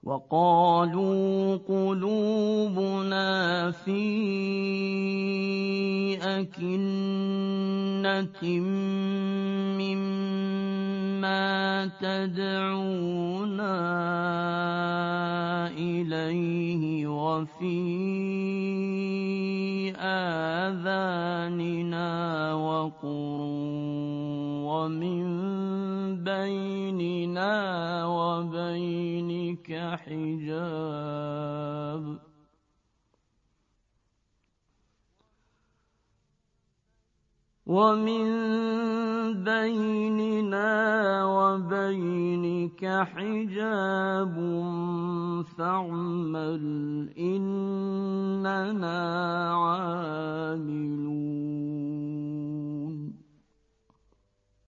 وقالوا قلوبنا في أكنة مما تدعونا إليه وفي آذاننا وقر ومن بيننا وبينك حجاب فاعمل إننا عاملون